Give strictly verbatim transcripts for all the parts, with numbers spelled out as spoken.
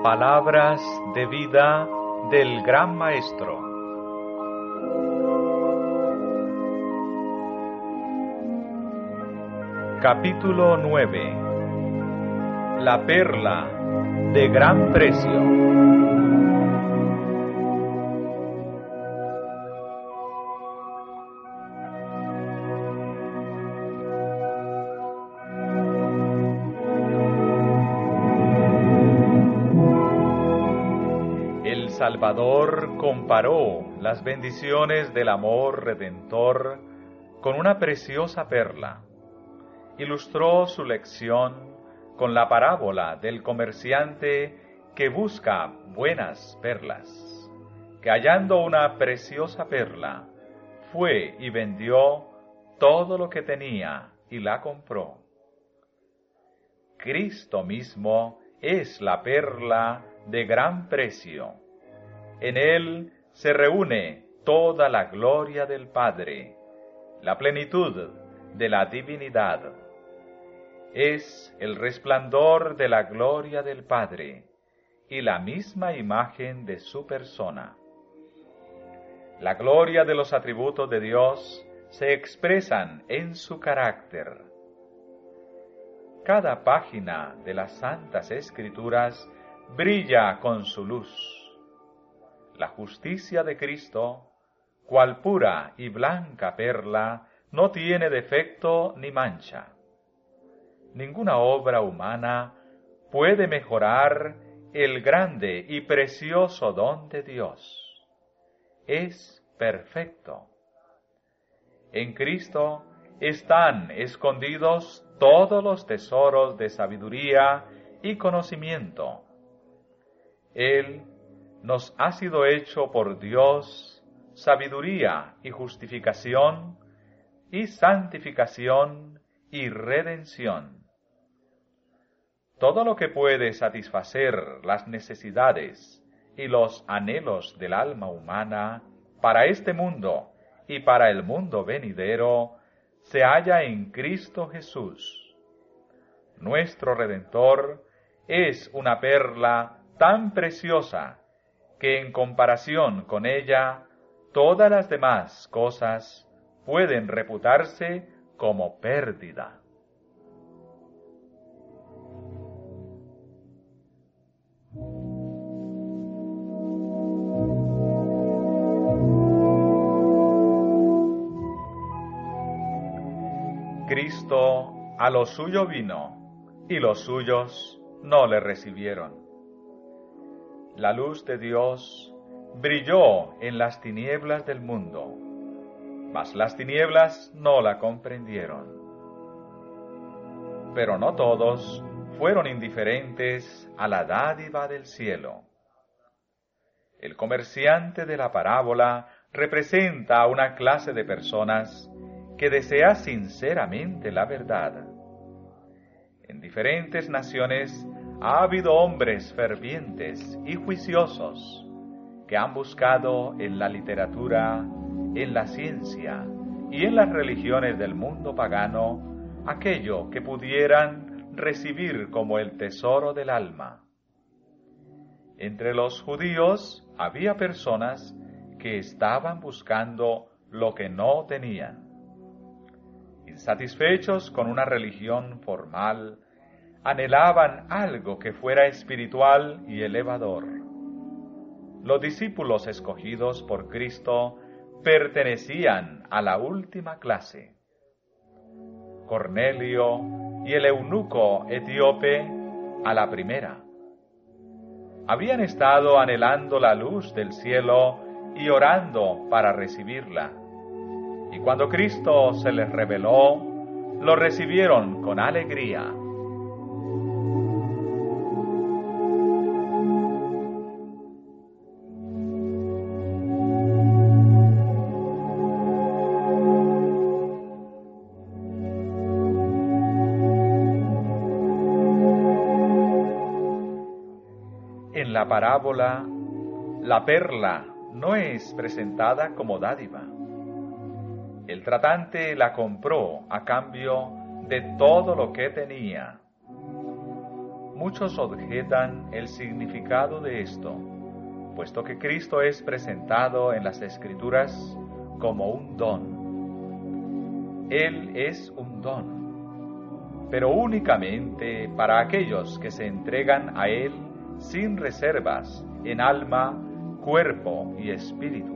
Palabras de vida del Gran Maestro. Capítulo nueve. La perla de gran precio. Salvador comparó las bendiciones del amor redentor con una preciosa perla. Ilustró su lección con la parábola del comerciante que busca buenas perlas, que hallando una preciosa perla, fue y vendió todo lo que tenía y la compró. Cristo mismo es la perla de gran precio. En Él se reúne toda la gloria del Padre, la plenitud de la divinidad. Es el resplandor de la gloria del Padre y la misma imagen de su persona. La gloria de los atributos de Dios se expresan en su carácter. Cada página de las Santas Escrituras brilla con su luz. La justicia de Cristo, cual pura y blanca perla, no tiene defecto ni mancha. Ninguna obra humana puede mejorar el grande y precioso don de Dios. Es perfecto. En Cristo están escondidos todos los tesoros de sabiduría y conocimiento. Él nos ha sido hecho por Dios sabiduría y justificación y santificación y redención. Todo lo que puede satisfacer las necesidades y los anhelos del alma humana para este mundo y para el mundo venidero se halla en Cristo Jesús. Nuestro Redentor es una perla tan preciosa que en comparación con ella, todas las demás cosas pueden reputarse como pérdida. Cristo a lo suyo vino, y los suyos no le recibieron. La luz de Dios brilló en las tinieblas del mundo, mas las tinieblas no la comprendieron. Pero no todos fueron indiferentes a la dádiva del cielo. El comerciante de la parábola representa a una clase de personas que desea sinceramente la verdad. En diferentes naciones ha habido hombres fervientes y juiciosos que han buscado en la literatura, en la ciencia y en las religiones del mundo pagano aquello que pudieran recibir como el tesoro del alma. Entre los judíos había personas que estaban buscando lo que no tenían. Insatisfechos con una religión formal, anhelaban algo que fuera espiritual y elevador. Los discípulos escogidos por Cristo pertenecían a la última clase. Cornelio y el eunuco etíope a la primera. Habían estado anhelando la luz del cielo y orando para recibirla. Y cuando Cristo se les reveló, lo recibieron con alegría. En la parábola, la perla no es presentada como dádiva. El tratante la compró a cambio de todo lo que tenía. muchos objetan el significado de esto, puesto que Cristo es presentado en las Escrituras como un don. Él es un don, pero únicamente para aquellos que se entregan a Él sin reservas en alma, cuerpo y espíritu.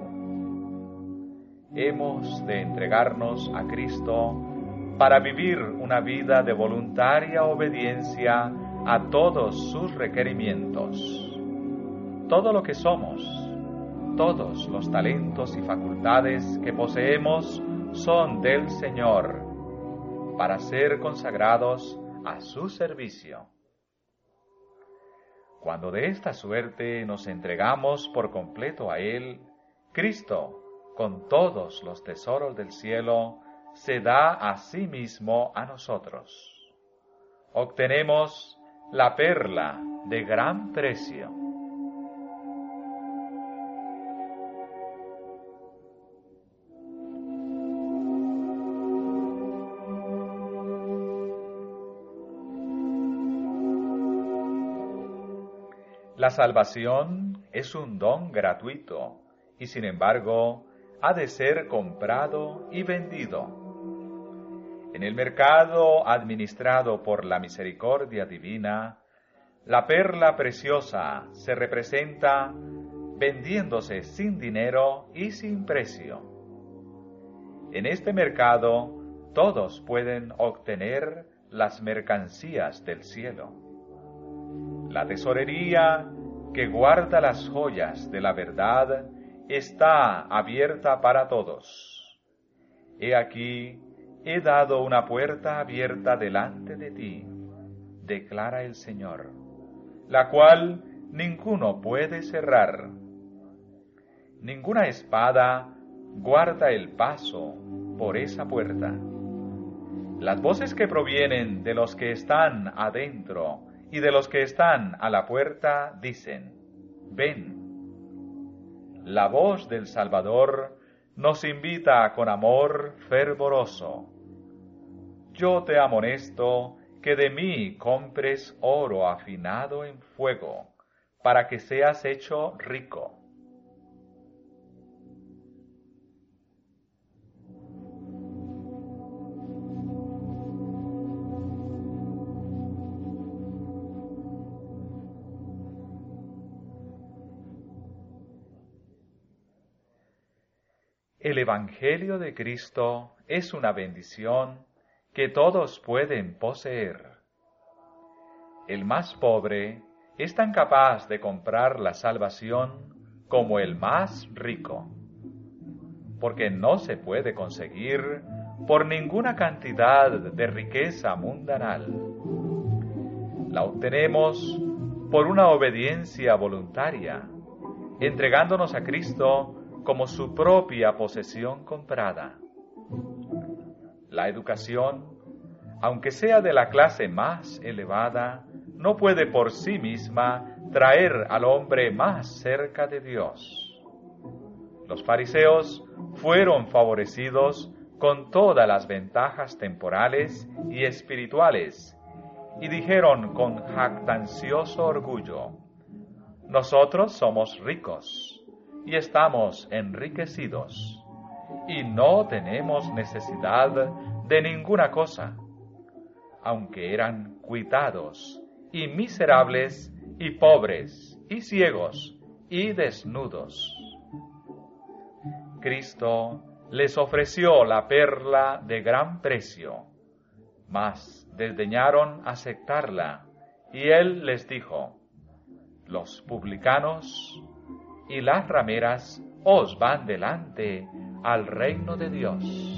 Hemos de entregarnos a Cristo para vivir una vida de voluntaria obediencia a todos sus requerimientos. Todo lo que somos, todos los talentos y facultades que poseemos son del Señor, para ser consagrados a su servicio. Cuando de esta suerte nos entregamos por completo a Él, Cristo, con todos los tesoros del cielo, se da a sí mismo a nosotros. Obtenemos la perla de gran precio. La salvación es un don gratuito y, sin embargo, ha de ser comprado y vendido. En el mercado administrado por la misericordia divina, la perla preciosa se representa vendiéndose sin dinero y sin precio. En este mercado todos pueden obtener las mercancías del cielo. La tesorería que guarda las joyas de la verdad está abierta para todos. He aquí, he dado una puerta abierta delante de ti, declara el Señor, la cual ninguno puede cerrar. Ninguna espada guarda el paso por esa puerta. Las voces que provienen de los que están adentro y de los que están a la puerta dicen: ven. La voz del Salvador nos invita con amor fervoroso. Yo te amonesto que de mí compres oro afinado en fuego, para que seas hecho rico. El Evangelio de Cristo es una bendición que todos pueden poseer. El más pobre es tan capaz de comprar la salvación como el más rico, porque no se puede conseguir por ninguna cantidad de riqueza mundanal. La obtenemos por una obediencia voluntaria, entregándonos a Cristo como su propia posesión comprada. La educación, aunque sea de la clase más elevada, no puede por sí misma traer al hombre más cerca de Dios. Los fariseos fueron favorecidos con todas las ventajas temporales y espirituales y dijeron con jactancioso orgullo: nosotros somos ricos y estamos enriquecidos, y no tenemos necesidad de ninguna cosa, aunque eran cuitados, y miserables, y pobres, y ciegos, y desnudos. Cristo les ofreció la perla de gran precio, mas desdeñaron aceptarla, y Él les dijo: los publicanos y las rameras os van delante al reino de Dios.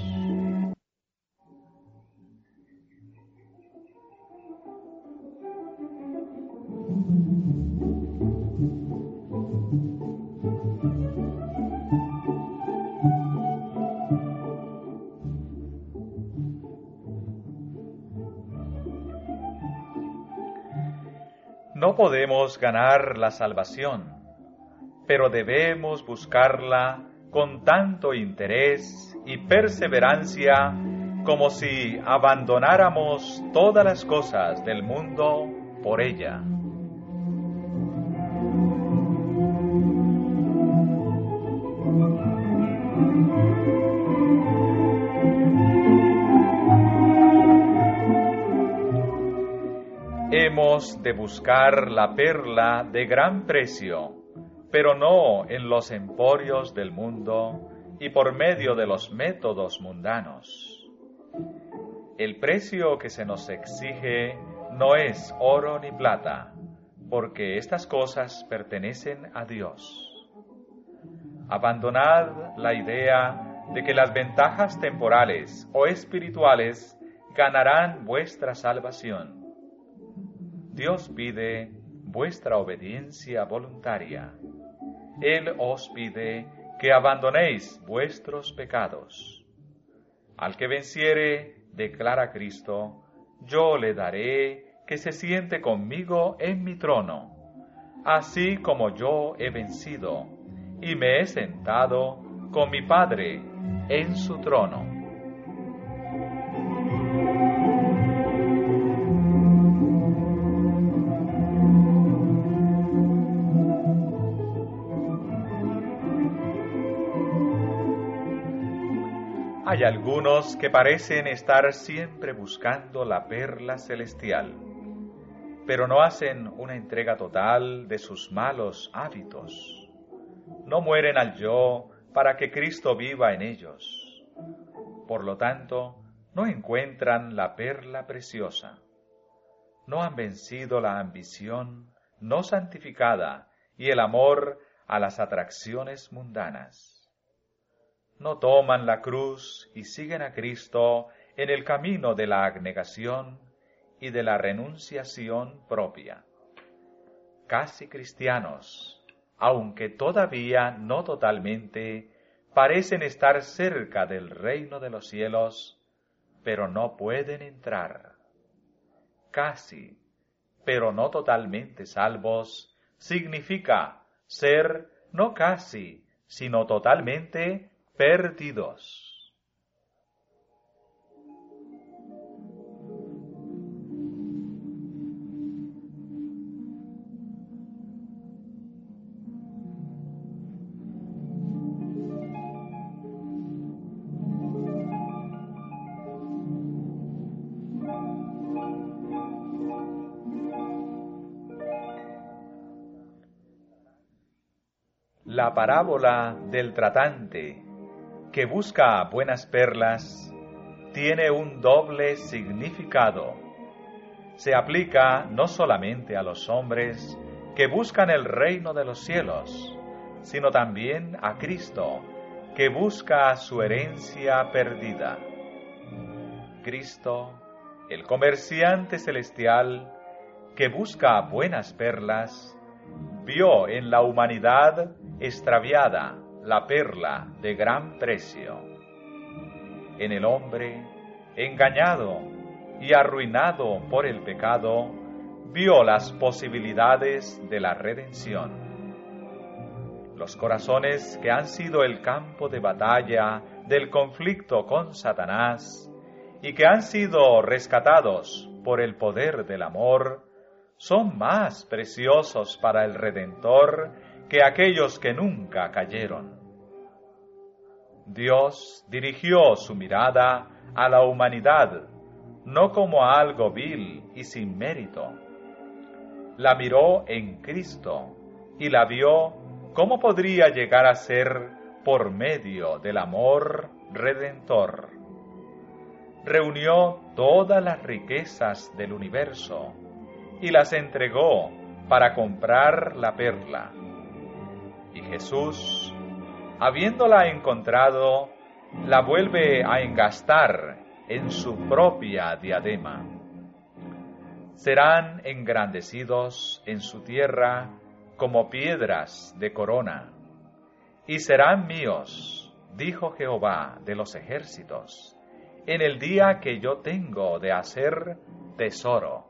No podemos ganar la salvación, pero debemos buscarla con tanto interés y perseverancia como si abandonáramos todas las cosas del mundo por ella. Hemos de buscar la perla de gran precio, pero no en los emporios del mundo y por medio de los métodos mundanos. El precio que se nos exige no es oro ni plata, porque estas cosas pertenecen a Dios. Abandonad la idea de que las ventajas temporales o espirituales ganarán vuestra salvación. Dios pide vuestra obediencia voluntaria. Él os pide que abandonéis vuestros pecados. Al que venciere, declara Cristo, yo le daré que se siente conmigo en mi trono, así como yo he vencido y me he sentado con mi Padre en su trono. Hay algunos que parecen estar siempre buscando la perla celestial, pero no hacen una entrega total de sus malos hábitos. No mueren al yo para que Cristo viva en ellos. Por lo tanto, no encuentran la perla preciosa. No han vencido la ambición no santificada y el amor a las atracciones mundanas. No toman la cruz y siguen a Cristo en el camino de la abnegación y de la renunciación propia. Casi cristianos, aunque todavía no totalmente, parecen estar cerca del reino de los cielos, pero no pueden entrar. Casi, pero no totalmente salvos, significa ser no casi, sino totalmente perdidos. La parábola del tratante que busca buenas perlas tiene un doble significado. Se aplica no solamente a los hombres que buscan el reino de los cielos, sino también a Cristo, que busca su herencia perdida. Cristo, el comerciante celestial, que busca buenas perlas, vio en la humanidad extraviada la perla de gran precio. En el hombre, engañado y arruinado por el pecado, vio las posibilidades de la redención. Los corazones que han sido el campo de batalla del conflicto con Satanás y que han sido rescatados por el poder del amor, son más preciosos para el Redentor que aquellos que nunca cayeron. Dios dirigió su mirada a la humanidad, no como a algo vil y sin mérito. La miró en Cristo y la vio cómo podría llegar a ser por medio del amor redentor. Reunió todas las riquezas del universo y las entregó para comprar la perla. Y Jesús, habiéndola encontrado, la vuelve a engastar en su propia diadema. Serán engrandecidos en su tierra como piedras de corona, y serán míos, dijo Jehová de los ejércitos, en el día que yo tengo de hacer tesoro.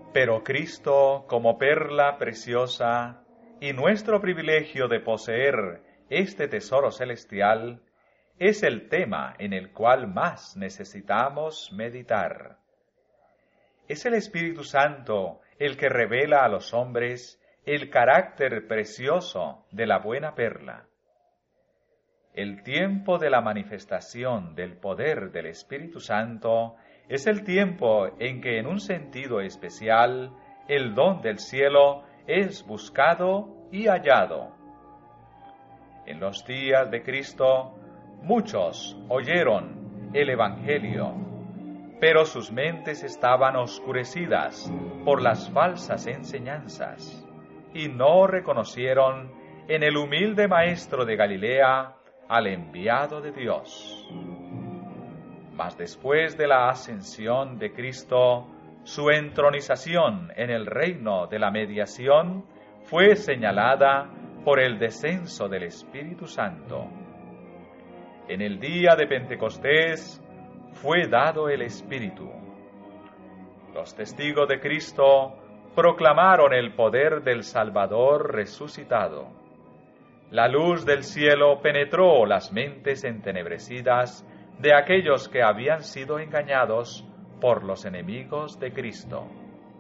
Pero Cristo, como perla preciosa, y nuestro privilegio de poseer este tesoro celestial, es el tema en el cual más necesitamos meditar. Es el Espíritu Santo el que revela a los hombres el carácter precioso de la buena perla. El tiempo de la manifestación del poder del Espíritu Santo es el tiempo en que, en un sentido especial, el don del cielo es buscado y hallado. En los días de Cristo, muchos oyeron el Evangelio, pero sus mentes estaban oscurecidas por las falsas enseñanzas, y no reconocieron en el humilde Maestro de Galilea al enviado de Dios. Mas después de la ascensión de Cristo, su entronización en el reino de la mediación fue señalada por el descenso del Espíritu Santo. En el día de Pentecostés fue dado el Espíritu. Los testigos de Cristo proclamaron el poder del Salvador resucitado. La luz del cielo penetró las mentes entenebrecidas de aquellos que habían sido engañados por los enemigos de Cristo.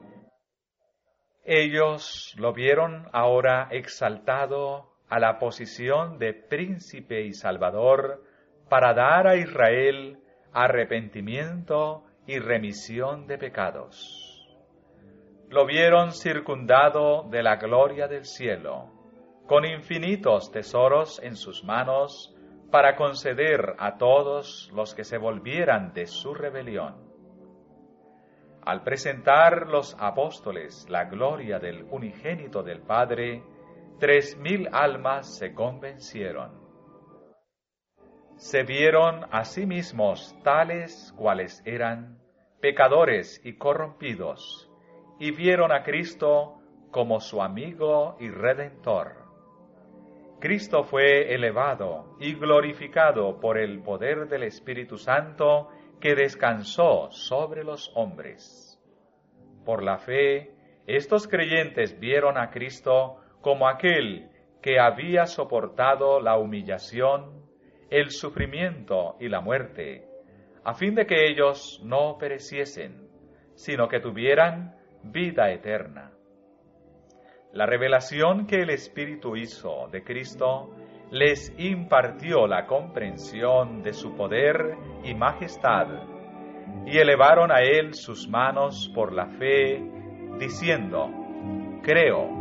Ellos lo vieron ahora exaltado a la posición de príncipe y salvador para dar a Israel arrepentimiento y remisión de pecados. Lo vieron circundado de la gloria del cielo, con infinitos tesoros en sus manos para conceder a todos los que se volvieran de su rebelión. Al presentar los apóstoles la gloria del unigénito del Padre, tres mil almas se convencieron. Se vieron a sí mismos tales cuales eran, pecadores y corrompidos, y vieron a Cristo como su amigo y redentor. Cristo fue elevado y glorificado por el poder del Espíritu Santo que descansó sobre los hombres. Por la fe, estos creyentes vieron a Cristo como aquel que había soportado la humillación, el sufrimiento y la muerte, a fin de que ellos no pereciesen, sino que tuvieran vida eterna. La revelación que el Espíritu hizo de Cristo les impartió la comprensión de su poder y majestad, y elevaron a Él sus manos por la fe, diciendo: creo.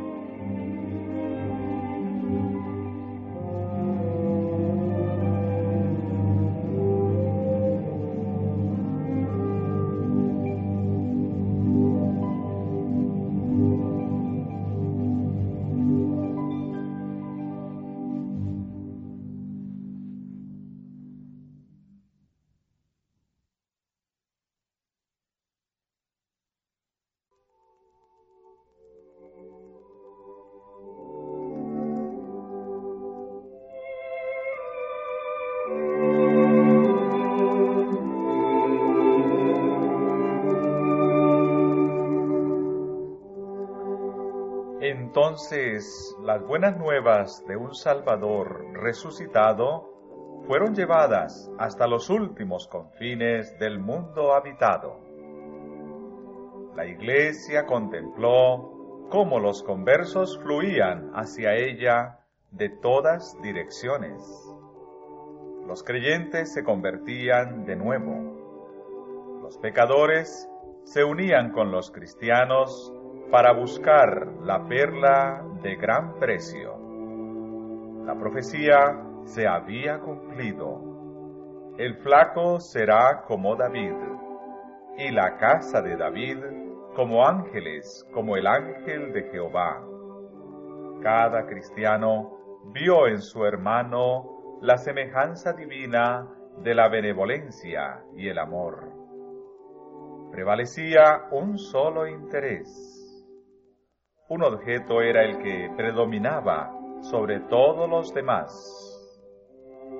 Entonces las buenas nuevas de un Salvador resucitado fueron llevadas hasta los últimos confines del mundo habitado. La Iglesia contempló cómo los conversos fluían hacia ella de todas direcciones. Los creyentes se convertían de nuevo. Los pecadores se unían con los cristianos para buscar la perla de gran precio. La profecía se había cumplido. El flaco será como David, y la casa de David como ángeles, como el ángel de Jehová. Cada cristiano vio en su hermano la semejanza divina de la benevolencia y el amor. Prevalecía un solo interés. Un objeto era el que predominaba sobre todos los demás.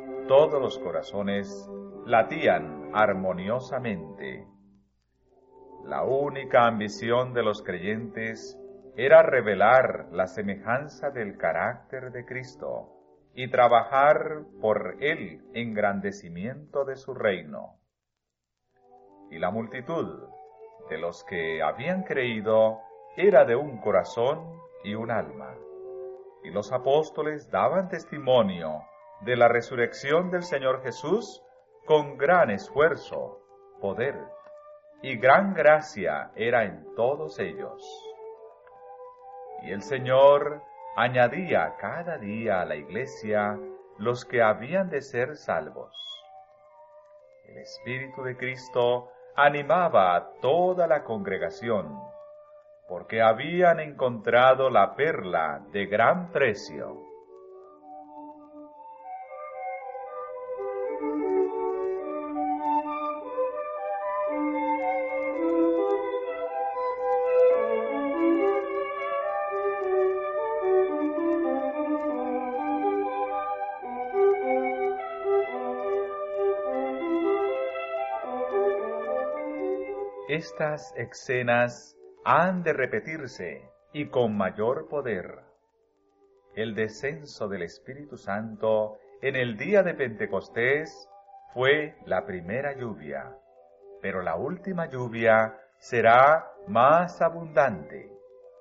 Todos los corazones latían armoniosamente. La única ambición de los creyentes era revelar la semejanza del carácter de Cristo y trabajar por el engrandecimiento de su reino. Y la multitud de los que habían creído era de un corazón y un alma. Y los apóstoles daban testimonio de la resurrección del Señor Jesús con gran esfuerzo, poder y gran gracia era en todos ellos. Y el Señor añadía cada día a la iglesia los que habían de ser salvos. El Espíritu de Cristo animaba a toda la congregación, porque habían encontrado la perla de gran precio. Estas escenas han de repetirse y con mayor poder. El descenso del Espíritu Santo en el día de Pentecostés fue la primera lluvia, pero la última lluvia será más abundante.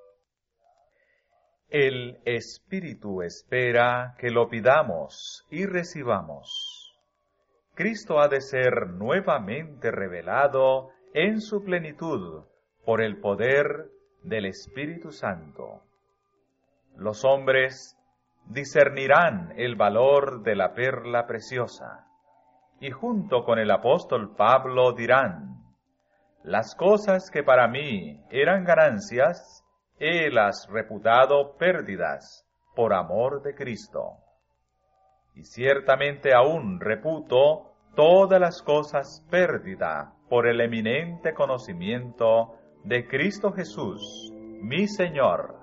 El Espíritu espera que lo pidamos y recibamos. Cristo ha de ser nuevamente revelado en su plenitud por el poder del Espíritu Santo. Los hombres discernirán el valor de la perla preciosa, y junto con el apóstol Pablo dirán: las cosas que para mí eran ganancias, helas reputado pérdidas por amor de Cristo. Y ciertamente aún reputo todas las cosas pérdida por el eminente conocimiento de Cristo Jesús, mi Señor,